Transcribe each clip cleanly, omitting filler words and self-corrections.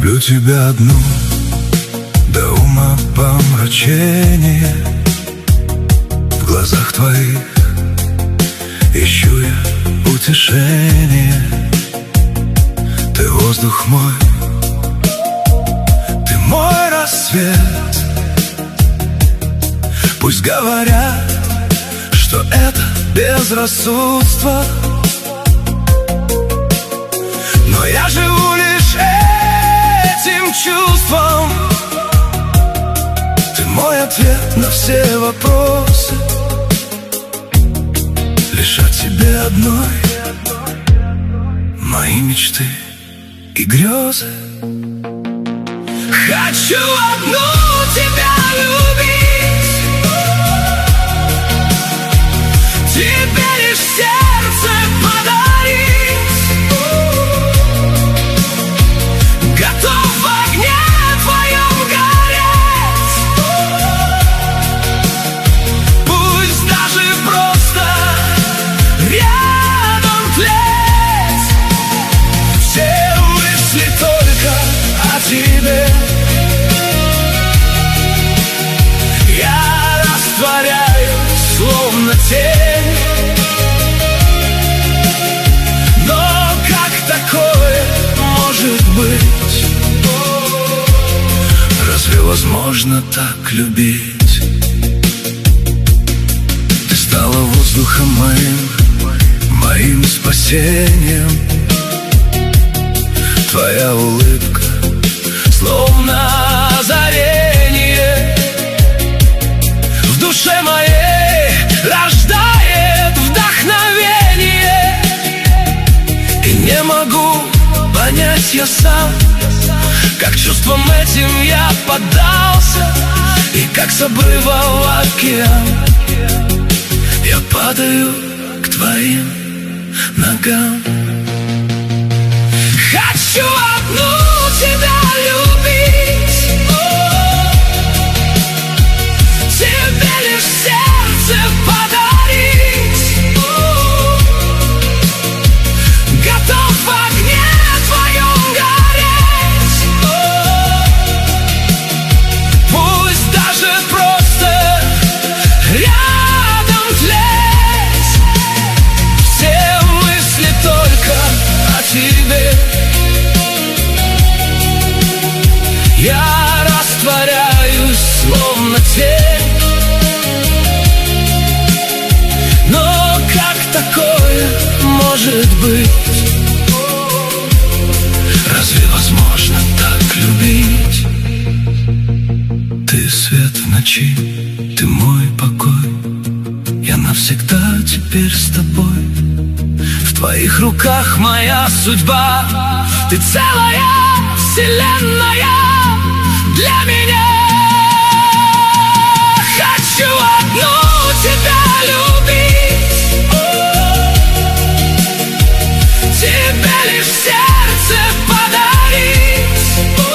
Люблю тебя одну до ума помрачения. В глазах твоих ищу я утешение. Ты воздух мой, ты мой рассвет. Пусть говорят, что это безрассудство, но я живу лишь этим чувством. Ты мой ответ на все вопросы, лишь о тебе одной мои мечты и грезы. Хочу одну тебя любить, тебе лишь сердце подарить. Готов в огне твоем гореть, пусть даже просто рядом тлеть. Все мысли только о тебе. Я растворяюсь, словно тень. Но как такое может быть? Разве возможно так любить? Ты стала воздухом моим спасением. Твоя улыбка словно озарение в душе моей рождает вдохновение. И не могу понять я сам, как чувствам этим я поддался, и как с обрыва в океан я падаю к твоим ногам. Хочу одну тебя любить, тебе лишь сердце подарить. Готов в огне твоем гореть, пусть даже просто рядом тлеть. Все мысли только о тебе. Я растворяюсь, словно тень. Но как такое может быть? Разве возможно так любить? Ты свет в ночи, ты мой покой. Я навсегда теперь с тобой. В твоих руках моя судьба. Ты целая вселенная для меня. Хочу одну тебя любить, тебе лишь сердце подарить.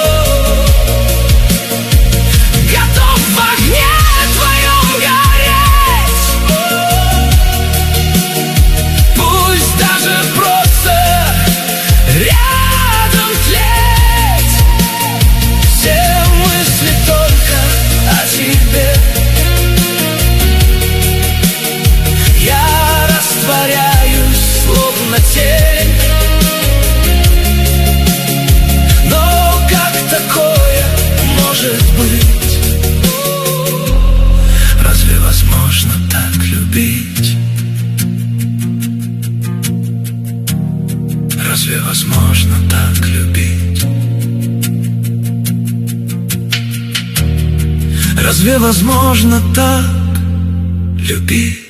Готов в огне твоем гореть, пусть даже просто рядом тлеть. Все мысли только о тебе. Я растворяюсь, словно тень. Но как такое может быть? Разве возможно так любить? Разве возможно так любить? Разве возможно так любить?